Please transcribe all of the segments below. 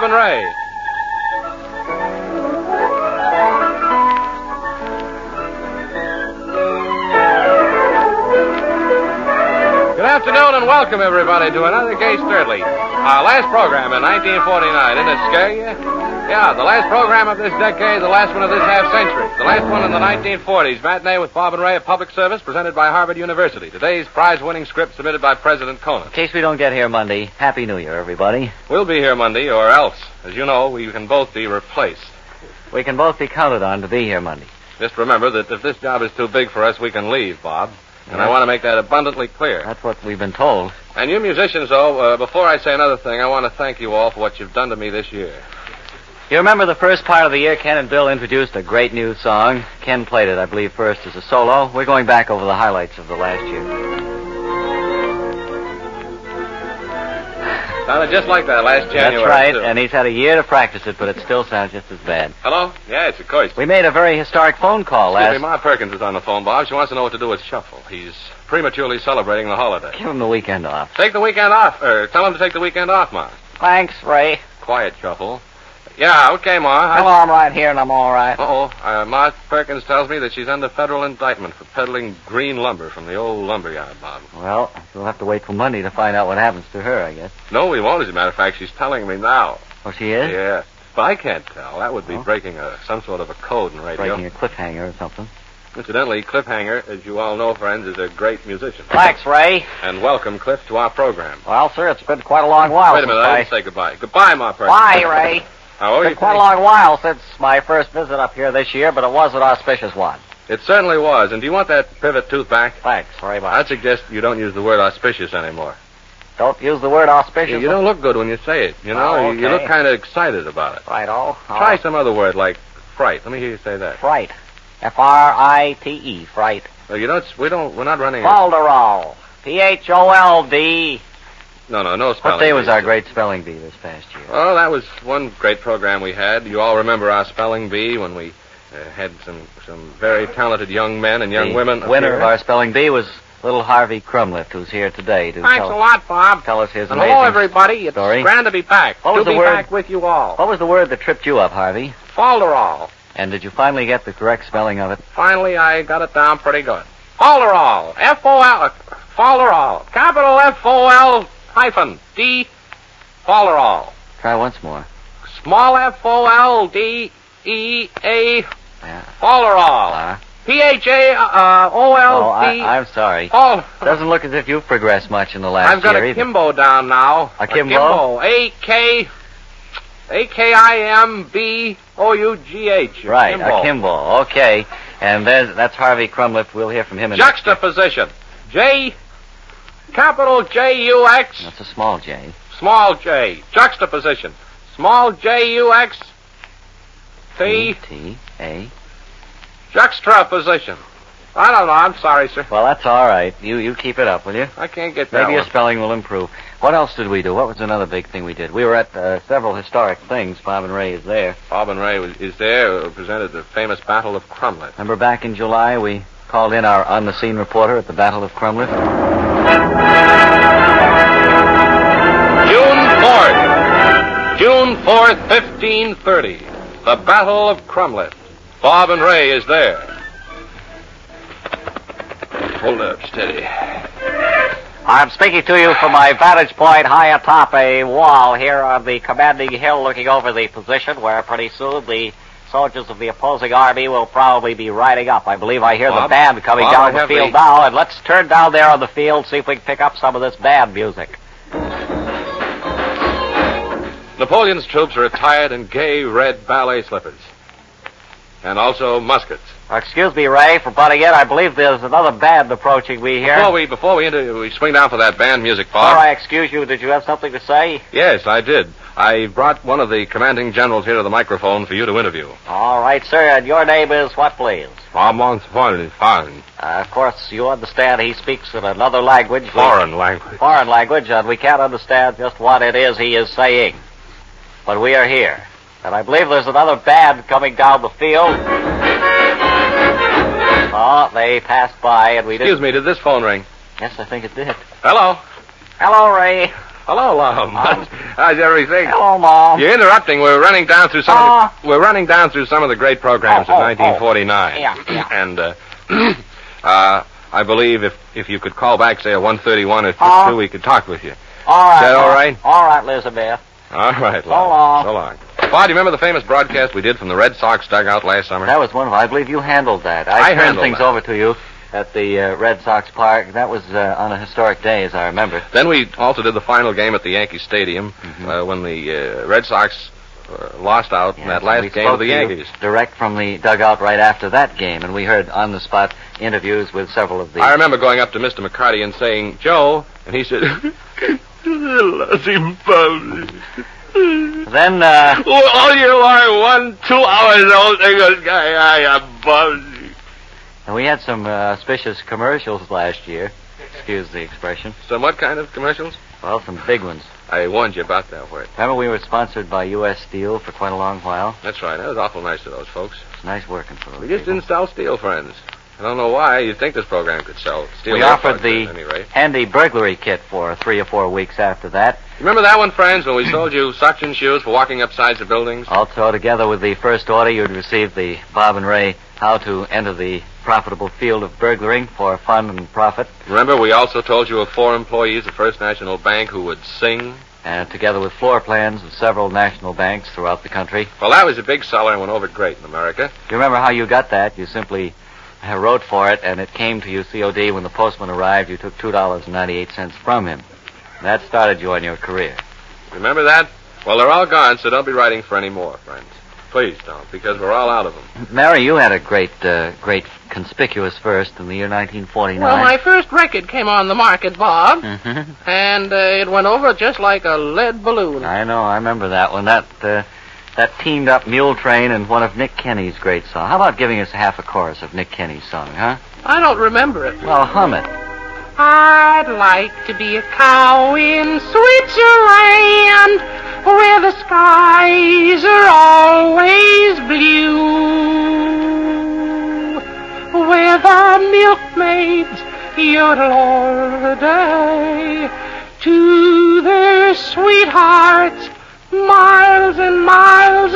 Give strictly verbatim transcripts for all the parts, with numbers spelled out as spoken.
and Ray. Good afternoon and welcome, everybody, to another Gay Sturdley. Our last program in nineteen forty-nine. Didn't it scare you? Yeah, the last program of this decade, the last one of this half-century. The last one in the nineteen forties. Matinee with Bob and Ray of Public Service, presented by Harvard University. Today's prize-winning script submitted by President Conan. In case we don't get here Monday, Happy New Year, everybody. We'll be here Monday, or else. As you know, we can both be replaced. We can both be counted on to be here Monday. Just remember that if this job is too big for us, we can leave, Bob. And Yeah. I want to make that abundantly clear. That's what we've been told. And you musicians, though, uh, before I say another thing, I want to thank you all for what you've done to me this year. You remember the first part of the year, Ken and Bill introduced a great new song. Ken played it, I believe, first as a solo. We're going back over the highlights of the last year. Sounded just like that last January. That's right, too. and he's had a year to practice it, but it still sounds just as bad. Hello? Yes, of course. We made a very historic phone call Excuse last... me, Ma Perkins is on the phone, Bob. She wants to know what to do with Shuffle. He's prematurely celebrating the holiday. Give him the weekend off. Take the weekend off. Or tell him to take the weekend off, Ma. Thanks, Ray. Quiet, Shuffle. Yeah, okay, Ma. Hello, I'm right here, and I'm all right. Uh-oh. Uh, Ma Perkins tells me that she's under federal indictment for peddling green lumber from the old lumberyard, Bob. Well, we'll have to wait till Monday to find out what happens to her, I guess. No, we won't, as a matter of fact. She's telling me now. Oh, she is? Yeah. But I can't tell. That would be Oh. breaking a, some sort of a code in radio. Breaking a cliffhanger or something. Incidentally, Cliffhanger, as you all know, friends, is a great musician. Thanks, Ray. And welcome, Cliff, to our program. Well, sir, it's been quite a long while Wait a minute, since I I... didn't say goodbye. Goodbye, Ma Perkins. Bye, Ray. How are It's you? been quite a long while since my first visit up here this year, but it was an auspicious one. It certainly was. And do you want that pivot tooth back? Thanks very much. I'd suggest you don't use the word auspicious anymore. Don't use the word auspicious. You, you don't look good when you say it. You know, Oh, you, you okay. look kind of excited about it. Right-o. Try some other word like fright. Let me hear you say that. Fright. F R I T E, fright. Well, you don't. We don't. We're not running. A, Falderall. P H O L D. no, no, no spelling. What day was bee. our great spelling bee this past year? Oh, that was one great program we had. You all remember our spelling bee when we uh, had some some very talented young men and young the women. winner appear. of our spelling bee was little Harvey Crumlift, who's here today to Thanks tell, a lot, Bob. tell us his And amazing hello, everybody. It's story. grand to be back. What to was the be word? back with you all. What was the word that tripped you up, Harvey? Falderall. And did you finally get the correct spelling of it? Finally, I got it down pretty good. Falderall. F O L. Falderall. Capital F O L hyphen D. Falderall. Try once more. Small F O L D E A. Yeah. Falderall. Uh, P H A uh, O oh, L I, D. I'm sorry. Fal- Doesn't look as if you've progressed much in the last I've got year a either. Kimbo down now. A Kimbo? A K. A K I M B O U G H. Right, Kimbo. a Kimball. Okay. And there's, that's Harvey Crumlift. We'll hear from him in next- Juxtaposition. J, capital J U X, That's a small J. small j. Juxtaposition. Small J U X, T, T A. juxtaposition. I don't know. I'm sorry, sir. Well, that's all right. You you keep it up, will you? I can't get that Maybe your one. spelling will improve. What else did we do? What was another big thing we did? We were at uh, several historic things. Bob and Ray is there. Bob and Ray was, is there. Uh, presented the famous Battle of Crumlin. Remember back in July we called in our on-the-scene reporter at the Battle of Crumlift? June fourth. June fourth, fifteen thirty. The Battle of Crumlin. Bob and Ray is there. Hold up, steady. I'm speaking to you from my vantage point high atop a wall here on the commanding hill looking over the position where pretty soon the soldiers of the opposing army will probably be riding up. I believe I hear Bob? the band coming Bob, I down the have field the- now, and let's turn down there on the field, see if we can pick up some of this band music. Napoleon's troops are attired in gay red ballet slippers. And also muskets. Uh, excuse me, Ray, for butting in. I believe there's another band approaching me here. Before we before we enter, we swing down for that band music, Bob. Before I excuse you, did you have something to say? Yes, I did. I brought one of the commanding generals here to the microphone for you to interview. All right, sir, and your name is what, please? Bob Montefiore is foreign. Uh, of course, you understand he speaks in another language. We- Foreign language. Foreign language, and we can't understand just what it is he is saying. But we are here. And I believe there's another band coming down the field. Oh, they passed by, and we Excuse didn't... me, did this phone ring? Yes, I think it did. Hello? Hello, Ray. Hello, Lum. Um, How's everything? Hello, Mom. You're interrupting. We're running down through some Uh, of the, we're running down through some of the great programs Oh, of oh, nineteen forty-nine. Yeah, yeah. And uh, uh, I believe if if you could call back, say at one thirty-one or Uh, two, we could talk with you. All right. Is that all Mom. right? All right, Elizabeth. All right, So Lum. long. So long. Bob, do you remember the famous broadcast we did from the Red Sox dugout last summer? That was wonderful. I believe you handled that. I, I turned handled things that. over to you at the uh, Red Sox Park. That was uh, on a historic day, as I remember. Then we also did the final game at the Yankee Stadium Mhm. uh, when the uh, Red Sox uh, lost out in that Yes, last we game spoke of the to you Yankees. direct from the dugout right after that game, and we heard on-the-spot interviews with several of the... I remember going up to Mister McCarty and saying, Joe, and he said, Lost him, Bobby. Then, uh... Oh, all you are one, two hours old, this guy, I am Bobby. And we had some uh, auspicious commercials last year. Excuse the expression. So what kind of commercials? Well, some big ones. I warned you about that word. Remember we were sponsored by U S Steel for quite a long while? That's right. That was awful nice of those folks. It's nice working for those We just people. didn't sell steel, friends. I don't know why. You'd think this program could sell steel. We air offered plugs the at any rate. handy burglary kit for three or four weeks after that. Remember that one, friends, when we sold you suction shoes for walking up sides of buildings? Also, together with the first order, you'd receive the Bob and Ray How to Enter the Profitable Field of Burglaring for Fun and Profit. Remember, we also told you of four employees of First National Bank who would sing? And together with floor plans of several national banks throughout the country. Well, that was a big seller and went over great in America. You remember how you got that? You simply uh, wrote for it, and it came to you C O D when the postman arrived. You took two dollars and ninety-eight cents from him. That started you on your career. Remember that? Well, they're all gone, so don't be writing for any more, friends. Please don't, because we're all out of them. Mary, you had a great, uh, great conspicuous first in the year nineteen forty-nine. Well, my first record came on the market, Bob, Mhm. and uh, it went over just like a lead balloon. I know, I remember that one. That, uh, that teamed up Mule Train and one of Nick Kenny's great songs. How about giving us half a chorus of Nick Kenny's song, huh? I don't remember it. Well, hum it. I'd like to be a cow in Switzerland, where the skies are always blue, where the milkmaids yodel all day to their sweethearts miles and miles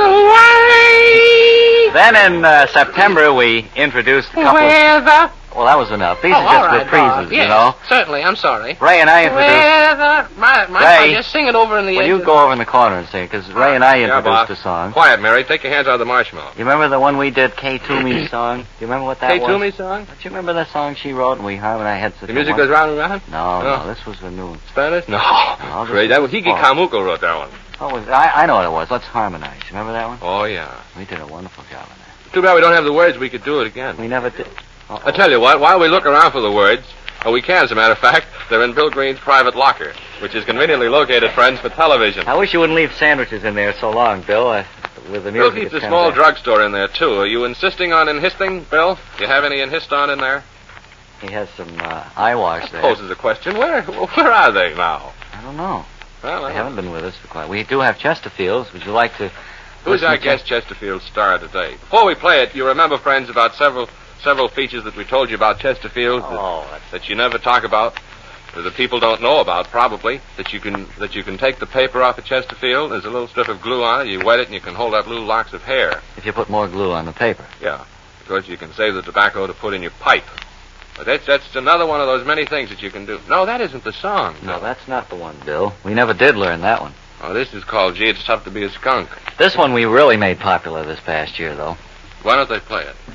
away. Then in uh, September, we introduced a couple of... Where the... Well, that was enough. These Oh, are all just right, reprises, Bob. you Yes, know. certainly. I'm sorry. Ray and I introduced... Where the... My, my, Ray, I'll just sing it over in the Well, edge you of- go over in the corner and sing it, because Ray and I Yeah, introduced Bob. a song. Quiet, Mary. Take your hands out of the marshmallow. You remember the one we did, Kay Toomey's song? Do you remember what that Kay was? Toomey song? Don't you remember that song she wrote and we harmonized? Had such The a music won- goes round and round? No, No. no, this was the new one. Spanish? No. No, this Great. That was was Hiki Paul. Kamuko wrote that one. Oh, was, I, I know what it was. Let's harmonize. You remember that one? Oh, yeah. We did a wonderful job on that. Too bad we don't have the words. We could do it again. We never did. Uh-oh. I tell you what, while we look around for the words, oh, we can, as a matter of fact, they're in Bill Green's private locker, which is conveniently located, friends, for television. I wish you wouldn't leave sandwiches in there so long, Bill. Uh, with the Bill music, keeps it's a kind small of- drugstore in there, too. Are you insisting on enhisting, Bill? Do you have any enhiston in there? He has some uh, eye wash there. Poses a question. Where where are they now? I don't know. Well, I They don't haven't been with us for quite. We do have Chesterfields. Would you like to? Who's listen our to guest Chesterfield star today? Before we play it, you remember, friends, about several several features that we told you about Chesterfield that, Oh, that's... that you never talk about, or that people don't know about, probably. That you can that you can take the paper off of Chesterfield. There's a little strip of glue on it. You wet it, and you can hold up little locks of hair. If you put more glue on the paper. Yeah, of course you can save the tobacco to put in your pipe. But that's that's another one of those many things that you can do. No, that isn't the song. No, that's not the one, Bill. We never did learn that one. Oh, this is called "Gee, It's Tough to Be a Skunk." This one we really made popular this past year, though. Why don't they play it?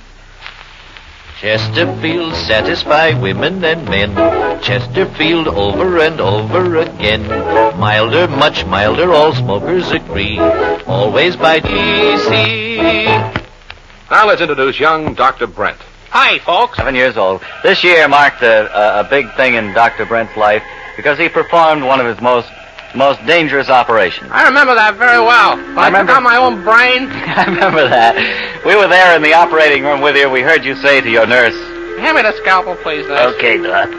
Chesterfield satisfy women and men. Chesterfield over and over again. Milder, much milder, all smokers agree. Always by D C. Now let's introduce young Doctor Brent. Hi, folks. Seven years old. This year marked a, a, a big thing in Doctor Brent's life because he performed one of his most most dangerous operations. I remember that very well. When I, remember- took out my own brain. I remember that. We were there in the operating room with you. We heard you say to your nurse, Hand me the scalpel, please, nurse. "Okay, Doc."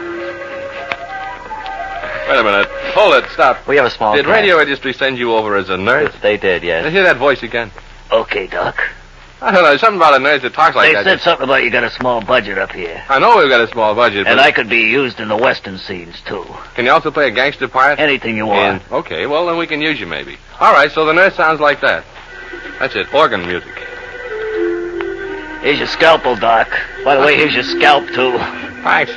Wait a minute. Hold it. Stop. We have a small Did cast. radio industry send you over as a nurse? Yes, they did, Let's yes. hear that voice again. "Okay, Doc." I don't know, something about a nurse that talks like They that. said something about you got a small budget up here. I know we've got a small budget, but... And I could be used in the western scenes, too. Can you also play a gangster part? Anything you want. And, okay, well, then we can use you, maybe. All right, so the nurse sounds like that. That's it, organ music. Here's your scalpel, Doc. By the way, here's your scalp, too. Thanks.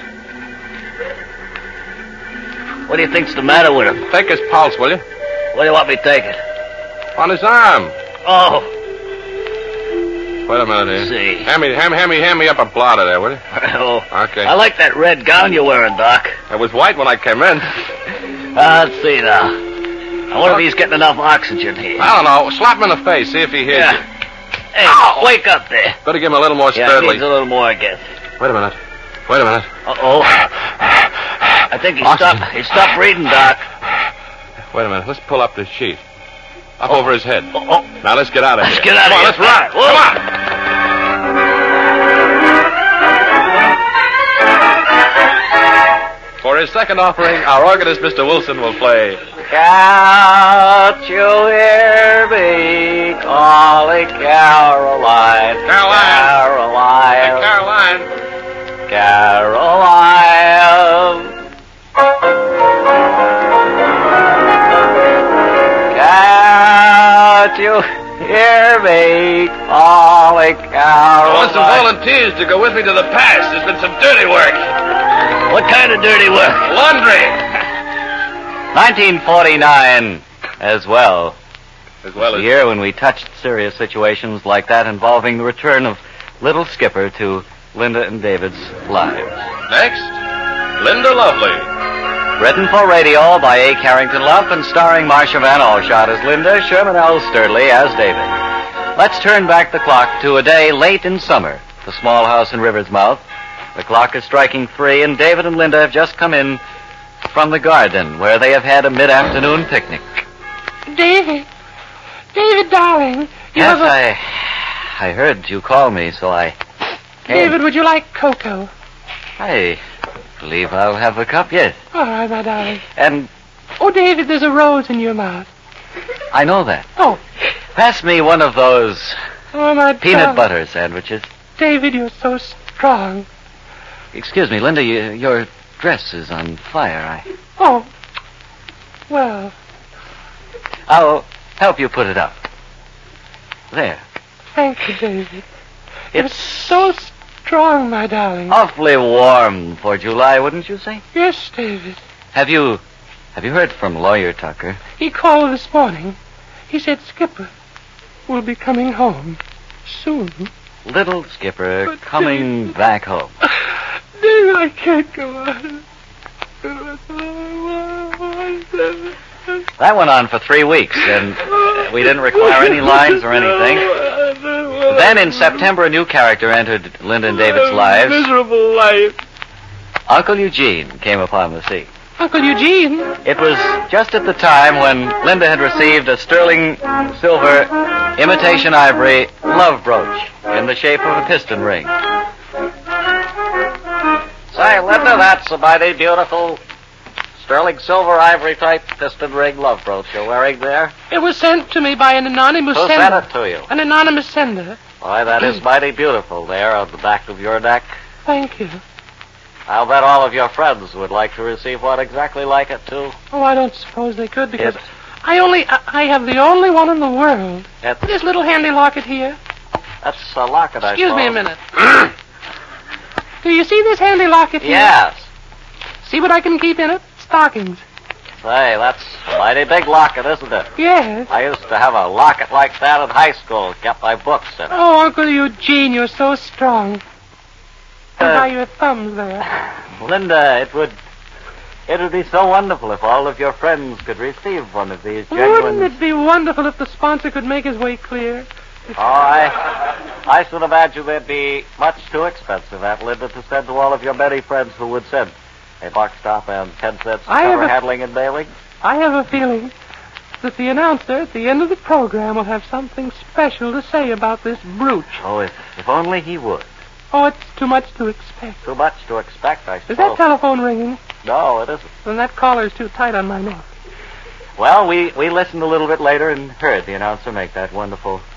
What do you think's the matter with him? Take his pulse, will you? What do you want me to take it? On his arm. Oh. Wait a minute here. Let's see. Hand me, hand, me- hand me, hand me up a blotter there, will you? Oh. Okay. I like that red gown you're wearing, Doc. It was white when I came in. Uh, let's see now. I wonder if he's getting enough oxygen here. I don't know. Slap him in the face. See if he hears Yeah. you. Hey, Ow! wake up there. Better give him a little more Yeah, sturdily. needs a little more, I guess. Wait a minute. Wait a minute. Uh-oh. I think he Oxygen. stopped, he stopped breathing, Doc. Wait a minute. Let's pull up this sheet. Up over his head. Oh, oh. Now let's get out of Let's here. get out of Come on, here. let's run. Whoa. Come on. For his second offering, our organist, Mister Wilson, will play... Can't you hear me calling Caroline? Caroline. Caroline. Caroline. Caroline. Can't you hear me calling I Caroline? want some volunteers to go with me to the pass. There's been some dirty work. What kind of dirty work? Laundry. nineteen forty-nine as well. As well The as... year when we touched serious situations like that involving the return of Little Skipper to Linda and David's lives. Next, Linda Lovely. Written for radio by A. Carrington Luff and starring Marcia Van Alshot as Linda, Sherman L. Sturdley as David. Let's turn back the clock to a day late in summer, the small house in River's Mouth. The clock is striking three, and David and Linda have just come in from the garden, where they have had a mid-afternoon picnic. David. David, darling. You Yes, have a... I... I heard you call me, so I came. David, would you like cocoa? I believe I'll have a cup, yes. All right, my darling. And Oh, David, there's a rose in your mouth. I know that. Oh. Pass me one of those Oh, my peanut darling. butter sandwiches. David, you're so strong. Excuse me, Linda, you, your dress is on fire. I, Oh. Well, I'll help you put it up. There. thank you, David. You're It's so strong, my darling. awfully warm for July, wouldn't you say? Yes, David. Have you, have you heard from Lawyer Tucker? He called this morning. He said Skipper will be coming home soon. Little Skipper But coming David- back home. David, I can't go on. That went on for three weeks, and we didn't require any lines or anything. Then in September, a new character entered Linda and David's lives. Miserable life. Uncle Eugene came upon the scene. Uncle Eugene. It was just at the time when Linda had received a sterling silver imitation ivory love brooch in the shape of a piston ring. Say, Linda, that's a mighty beautiful sterling silver ivory type piston ring love brooch you're wearing there. It was sent to me by an anonymous Who sender. sent it to you? An anonymous sender. Why, that is mighty beautiful there on the back of your neck. Thank you. I'll bet all of your friends would like to receive one exactly like it, too. Oh, I don't suppose they could because It- I only I, I have the only one in the world. It- This little handy locket here. That's a locket, I Excuse me a suppose. minute. Do you see this handy locket here? Yes. See what I can keep in it? Stockings. Say, that's a mighty big locket, isn't it? Yes. I used to have a locket like that in high school. Kept my books in it. Oh, Uncle Eugene, you're so strong. And Uh, by your thumbs there. Linda, it would... It would be so wonderful if all of your friends could receive one of these Wouldn't genuine... it be wonderful if the sponsor could make his way clear? Oh, I... I should imagine they'd be much too expensive, Aunt Linda, to send to all of your many friends who would send a box top and ten cents I cover have a- handling and mailing. I have a feeling that the announcer at the end of the program will have something special to say about this brooch. Oh, if, if only he would. Oh, it's too much to expect. Too much to expect, I Is suppose. that telephone ringing? No, it isn't. Then that collar's too tight on my neck. Well, we, we listened a little bit later and heard the announcer make that wonderful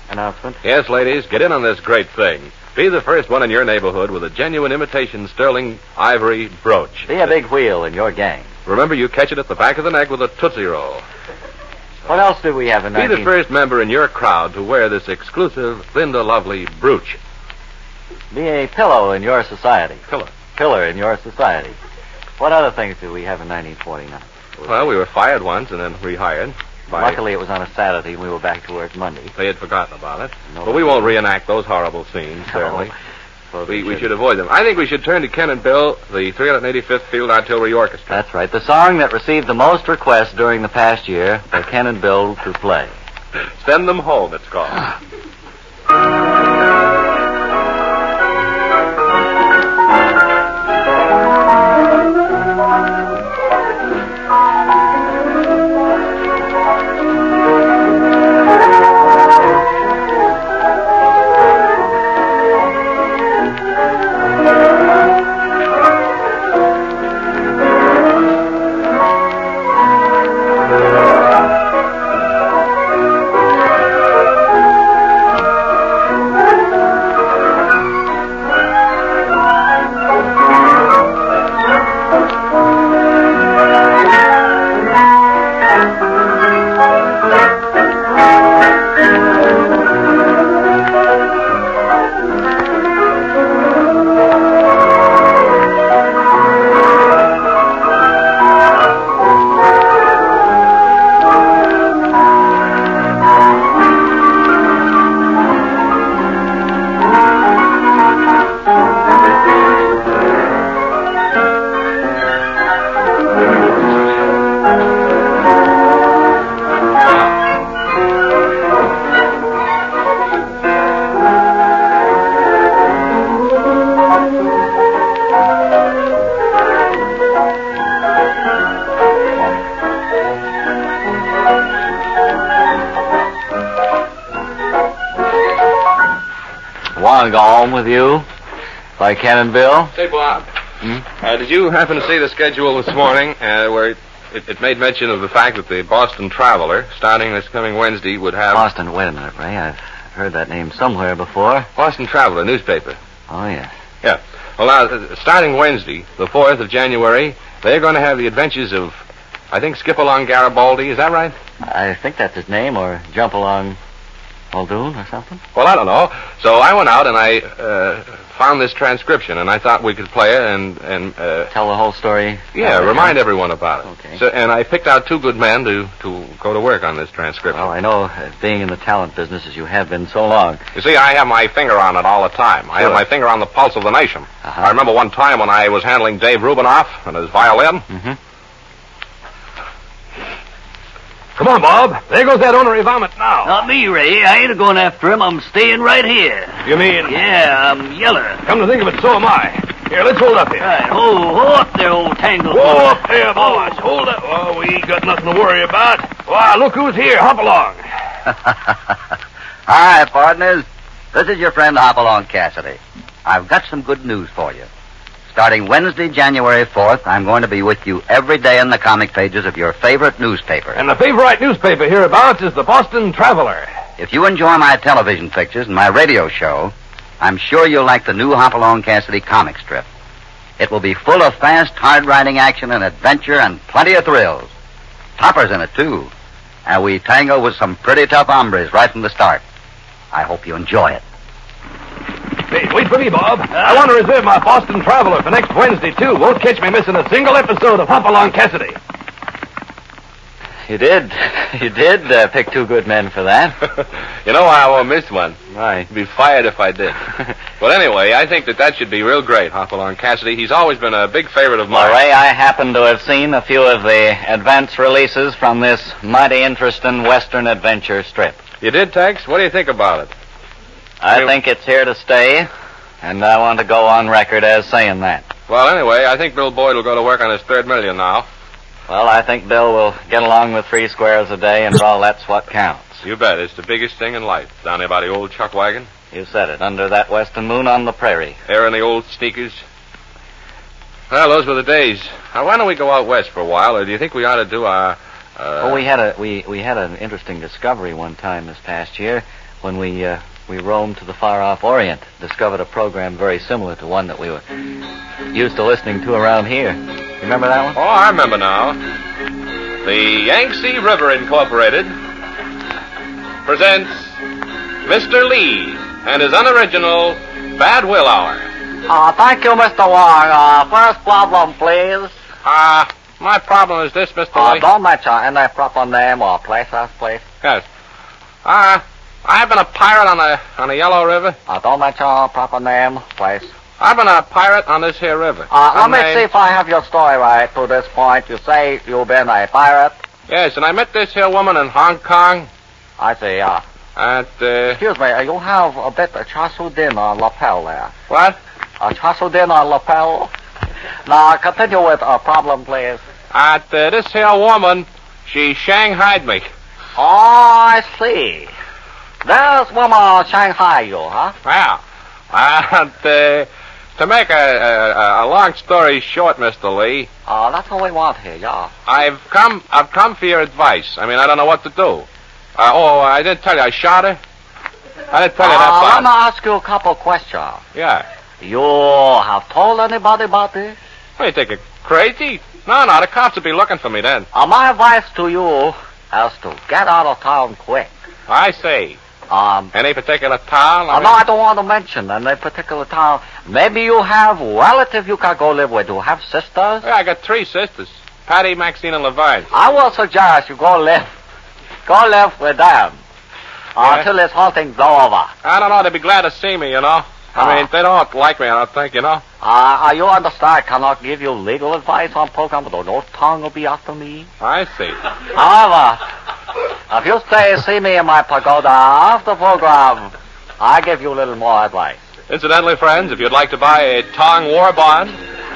announcement? Yes, ladies, get in on this great thing. Be the first one in your neighborhood with a genuine imitation sterling ivory brooch. Be a big wheel in your gang. Remember, you catch it at the back of the neck with a Tootsie Roll. What else do we have in Be nineteen... the first member in your crowd to wear this exclusive Linda Lovely brooch. Be a pillow in your society. Pillow. Pillar in your society. What other things do we have in nineteen forty-nine? Well, we were fired once and then rehired. By... Luckily, it was on a Saturday, and we were back to work Monday. They had forgotten about it. No, but we won't reenact those horrible scenes, certainly. No. We, we should avoid them. I think we should turn to Ken and Bill, the three hundred eighty-fifth Field Artillery Orchestra. That's right. The song that received the most requests during the past year for Ken and Bill to play. Send Them Home, it's called. Want to go home with you? By Ken and Bill? Say, Bob. Hmm? Uh, did you happen to see the schedule this morning uh, where it, it, it made mention of the fact that the Boston Traveler, starting this coming Wednesday, would have... Boston, wait a minute, Ray. I've heard that name somewhere before. Boston Traveler, newspaper. Oh, yes. Yeah. Well, now, uh, starting Wednesday, the fourth of January, they're going to have the adventures of, I think, Skip Along Garibaldi. Is that right? I think that's his name, or Jump Along Muldoon or something. Well, I don't know. So I went out and I uh, found this transcription, and I thought we could play it and... and uh, Tell the whole story? Yeah, remind everyone about it. Okay. So, and I picked out two good men to, to go to work on this transcription. Well, I know, uh, being in the talent business as you have been so long. You see, I have my finger on it all the time. I have Sure. my finger on the pulse of the nation. Uh-huh. I remember one time when I was handling Dave Rubinoff and his violin. Mm-hmm. Come on, Bob. There goes that ornery vomit now. Not me, Ray. I ain't going after him. I'm staying right here. You mean? Yeah, I'm Yeller. Come to think of it, so am I. Here, let's hold up here. Right. Ho, ho up there, old tangle. Whoa, up there, boss. Hold up. Oh, we ain't got nothing to worry about. Wow, look who's here. Hop along. All right, partners. This is your friend Hopalong Cassidy. I've got some good news for you. Starting Wednesday, January fourth, I'm going to be with you every day in the comic pages of your favorite newspaper. And the favorite newspaper hereabouts is the Boston Traveler. If you enjoy my television pictures and my radio show, I'm sure you'll like the new Hopalong Cassidy comic strip. It will be full of fast, hard-riding action and adventure and plenty of thrills. Topper's in it, too. And we tango with some pretty tough hombres right from the start. I hope you enjoy it. Hey, wait for me, Bob. I want to reserve my Boston Traveler for next Wednesday, too. Won't catch me missing a single episode of Hopalong Cassidy. You did. You did uh, pick two good men for that. You know, I won't miss one. Right. I'd be fired if I did. But anyway, I think that that should be real great, Hopalong Cassidy. He's always been a big favorite of mine. Well, Ray, I happen to have seen a few of the advance releases from this mighty interesting Western adventure strip. You did, Tex? What do you think about it? I You- think it's here to stay, and I want to go on record as saying that. Well, anyway, I think Bill Boyd will go to work on his third million now. Well, I think Bill will get along with three squares a day, and all that's what counts. You bet. It's the biggest thing in life. Down there by the old chuck wagon. You said it, under that western moon on the prairie. There in the old sneakers. Well, those were the days. Now, why don't we go out west for a while, or do you think we ought to do our... Uh... Oh, we had a we, we had an interesting discovery one time this past year. when we uh, we roamed to the far-off Orient, discovered a program very similar to one that we were used to listening to around here. You remember that one? Oh, I remember now. The Yangtze River Incorporated presents Mister Lee and his unoriginal Bad Will Hour. Uh, thank you, Mister Wong. Uh, first problem, please. Ah, uh, my problem is this, Mister Uh, Lee. don't mention any proper name or places, please. Yes. Ah, uh, I've been a pirate on the on the Yellow River. Uh, don't mention proper name, please. I've been a pirate on this here river. Uh, let me name... see if I have your story right to this point. You say you've been a pirate? Yes, and I met this here woman in Hong Kong. I see, uh... At, uh... Excuse me, uh, you have a bit of char siu din on lapel there. What? Uh, char siu din on lapel. Now, continue with a problem, please. At uh, this here woman, she shanghaied me. Oh, I see. This woman Shanghai you, huh? Well, and, uh... To make a, a, a long story short, Mister Lee. Uh, that's what we want here, yeah. I've come, I've come for your advice. I mean, I don't know what to do. Uh, oh, I didn't tell you I shot her. I didn't tell you that Uh, part. let me ask you a couple questions. Yeah. You have told anybody about this? What, you think it crazy? No, no, the cops will be looking for me then. Uh, my advice to you is to get out of town quick. I see. Um, Any particular town? I uh, mean... no, I don't want to mention any particular town. Maybe you have relatives you can go live with. You have sisters? Yeah, I got three sisters. Patty, Maxine, and Levine. I will suggest you go live, go live with them uh, Yeah. until this whole thing blow over. I don't know, they'd be glad to see me, you know. I Ah. mean, they don't like me, I don't think, you know. Uh, you understand, I cannot give you legal advice on program, but no tongue will be after me. I see. However, if you stay and see me in my pagoda after program, I give you a little more advice. Incidentally, friends, if you'd like to buy a Tong War Bond,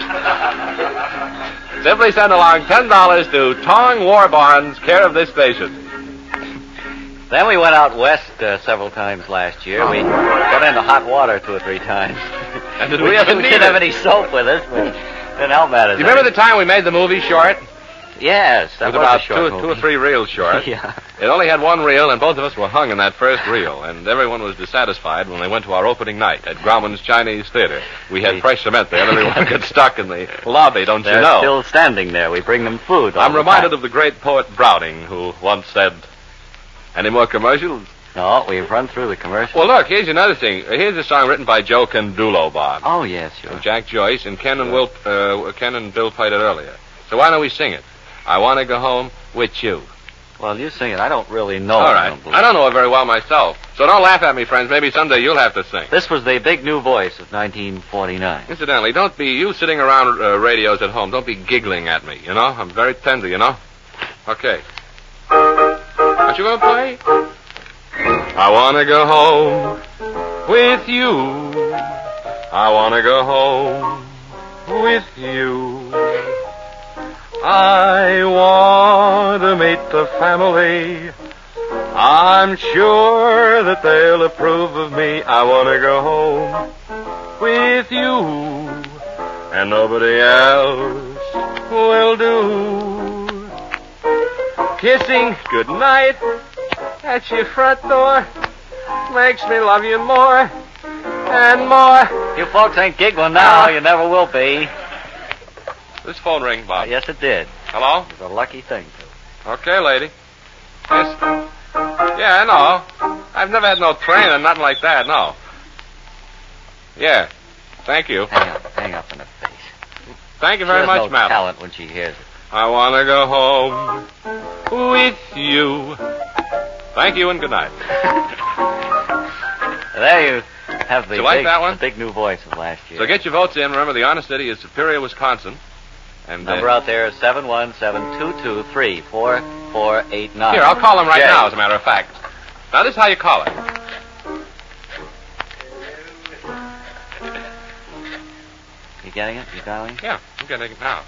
simply send along ten dollars to Tong War Bonds, care of this station. Then we went out west uh, several times last year. We got into hot water two or three times. And did we, we didn't, ever we need didn't have it? any soap with us, but didn't help matters. Do you remember the time we made the movie short? Yes, that It was was about a short two, movie. two or three reels short. Yeah. It only had one reel, and both of us were hung in that first reel. And everyone was dissatisfied when they went to our opening night at Grauman's Chinese Theater. We had Hey. fresh cement there, and everyone got stuck in the lobby, don't They're you know? still standing there. We bring them food. all I'm the reminded time. of the great poet Browning, who once said, "Any more commercials?" No, we've run through the commercial. Well, look, here's another thing. Here's a song written by Joe Candulo, Bob. Oh, yes, sure. And Jack Joyce, and Ken and Will, uh, Ken and Bill played it earlier. So why don't we sing it? I want to go home with you. Well, you sing it. I don't really know. All it, right. I don't believe. I don't know it very well myself. So don't laugh at me, friends. Maybe someday you'll have to sing. This was the big new voice of nineteen forty-nine. Incidentally, don't be, you sitting around uh, radios at home, don't be giggling at me, you know? I'm very tender, you know? Okay. Aren't you going to play? I want to go home with you. I want to go home with you. I want to meet the family. I'm sure that they'll approve of me. I want to go home with you, and nobody else will do. Kissing goodnight at your front door makes me love you more and more. You folks ain't giggling now. You never will be. This phone ring, Bob. Yes, it did. Hello? It was a lucky thing, too. Okay, lady. Yes. Yeah, I know. I've never had no training, nothing like that, no. Yeah. Thank you. Hang up. Hang up in the face. Thank you She very has much, no madam. talent when she hears it. I want to go home with you. Thank you and good night. There you have the, Did you like big, that one? the big new voice of last year. So get your votes in. Remember, the honest city is Superior, Wisconsin. And Number uh, out there is seven one seven two two three four four eight nine. Here, I'll call them right Jay. now, as a matter of fact. Now, this is how you call it. You getting it? You dialing? Yeah, I'm getting it now.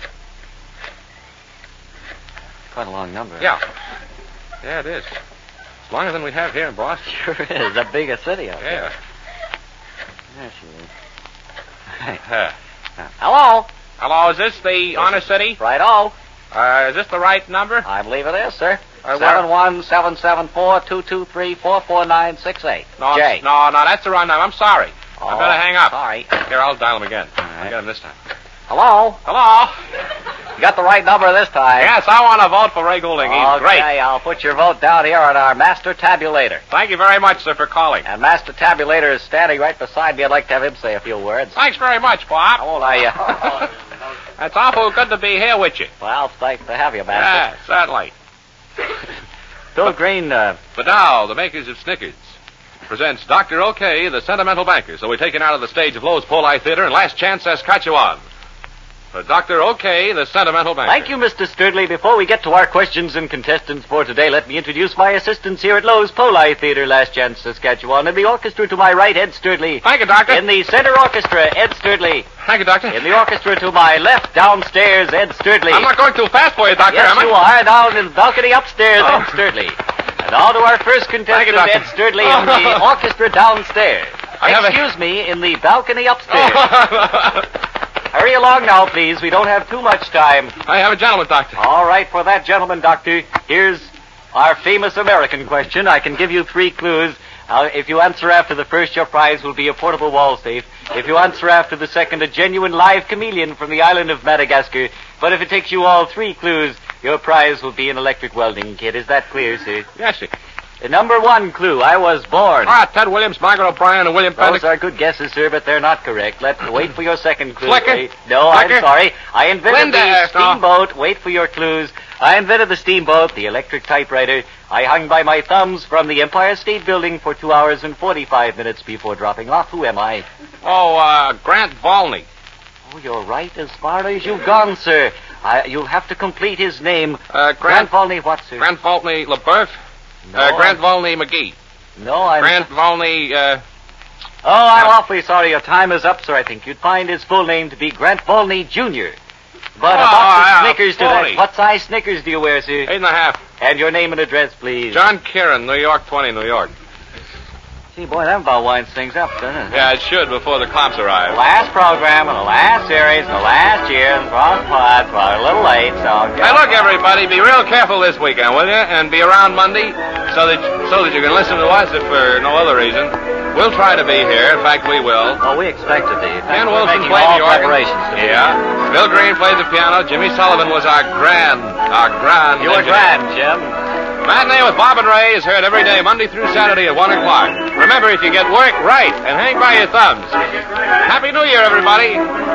Quite a long number. Yeah. Yeah, it is. It's longer than we have here in Boston. Sure is. A bigger city out Yeah. there. There she is. Uh, Hello? hello, is this the honest city? Right-o. Uh, is this the right number? I believe it is, sir. seven one seven seven four two two three four four nine six eight. No, Jay. no, no, that's the wrong number. I'm sorry. Oh, I better hang up. Sorry. Here, I'll dial him again. All I'll right. get him this time. Hello? Hello? You got the right number this time. Yes, I want to vote for Ray Goulding. He's okay, great. I'll put your vote down here on our master tabulator. Thank you very much, sir, for calling. And Master Tabulator is standing right beside me. I'd like to have him say a few words. Thanks very much, Bob. How old are you? It's awful good to be here with you. Well, it's nice to have you, Yeah, Master. certainly. Bill Green, uh, But now, the makers of Snickers presents Doctor OK, the Sentimental Banker. So we're taken out of the stage of Lowe's Poli Theater and Last Chance Saskatchewan. For Doctor OK, the Sentimental Banker. thank you, Mister Sturdley. Before we get to our questions and contestants for today, let me introduce my assistants here at Lowe's Poli Theater, Last Chance, Saskatchewan. In the orchestra to my right, Ed Sturdley. Thank you, Doctor. In the center orchestra, Ed Sturdley. Thank you, Doctor. In the orchestra to my left, downstairs, Ed Sturdley. I'm not going too fast for you, Doctor, Yes, am I? you are. Down in the balcony upstairs, Oh. Ed Sturdley. And now to our first contestant, you, Doctor. Ed Sturdley, in the orchestra downstairs. I have a- Excuse me, in the balcony upstairs. Oh. Hurry along now, please. We don't have too much time. I have a gentleman, Doctor. All right, for that gentleman, Doctor, here's our famous American question. I can give you three clues. Uh, if you answer after the first, your prize will be a portable wall safe. If you answer after the second, a genuine live chameleon from the island of Madagascar. But if it takes you all three clues, your prize will be an electric welding kit. Is that clear, sir? Yes, sir. The number one clue, I was born. Ah, Ted Williams, Margaret O'Brien, and William Those Pendick. are good guesses, sir, but they're not correct. Let's wait for your second clue. Flicker? Wait. No, Flicker? I'm sorry. I invented Linda, the no. steamboat. Wait for your clues. I invented the steamboat, the electric typewriter. I hung by my thumbs from the Empire State Building for two hours and forty-five minutes before dropping off. Who am I? Oh, uh, Grant Volney. Oh, you're right as far as you've gone, sir. I, you'll have to complete his name. Uh, Grant Grant, Volney what, sir? Grant Volney LaBeouf. no, uh, Grant I'm- Volney McGee. No, I'm... Grant Volney, uh... Oh, I'm awfully sorry. Your time is up, sir. I think you'd find his full name to be Grant Volney Junior But a Oh, box of yeah, Snickers to Volney. that. What size Snickers do you wear, sir? Eight and a half. And your name and address, please. John Kieran, New York twenty, New York. See, boy, that about winds things up, doesn't it? Yeah, it should before the cops The arrive. last program and the last series and the last year and Cross Pod, we're a little late, so... Hey, look, everybody, be real careful this weekend, will you? And be around Monday so that so that you can listen to us if for no other reason. We'll try to be here. In fact, we will. Oh, we expect it, Dave. Ken We're Wilson making played all the organ. preparations to be Yeah. Bill Green played the piano. Jimmy Sullivan was our grand, our grand. here. You were engineer. grand, Jim. Matinee with Bob and Ray is heard every day, Monday through Saturday at one o'clock. Remember, if you get work, right, and hang by your thumbs. Happy New Year, everybody.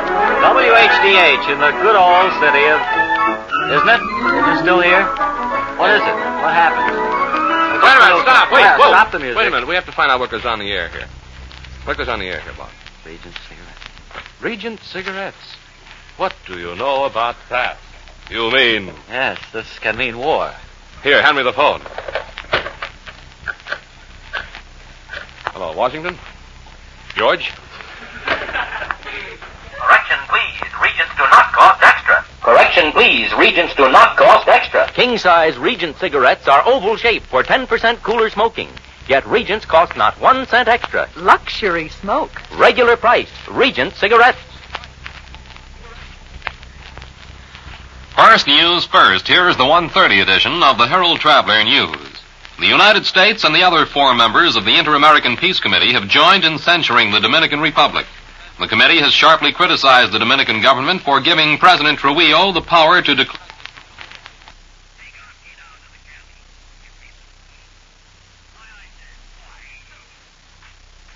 W H D H in the good old city of... Isn't it? Is it still here? What is it? What happened? Wait a minute, stop. Wait, Yeah, whoa. stop the music. Wait a minute, we have to find out what goes on the air here. What goes on the air here, Bob? Regent cigarette. Regent cigarettes. What do you know about that? You mean... Yes, this can mean war. Here, hand me the phone. Hello, Washington? George? Correction, please. Regents do not cost extra. Correction, please. Regents do not cost extra. King-size Regent cigarettes are oval-shaped for ten percent cooler smoking. Yet Regents cost not one cent extra. Luxury smoke. Regular price, Regent cigarettes. First news first. Here is the one thirty edition of the Herald Traveler News. The United States and the other four members of the Inter-American Peace Committee have joined in censuring the Dominican Republic. The committee has sharply criticized the Dominican government for giving President Trujillo the power to declare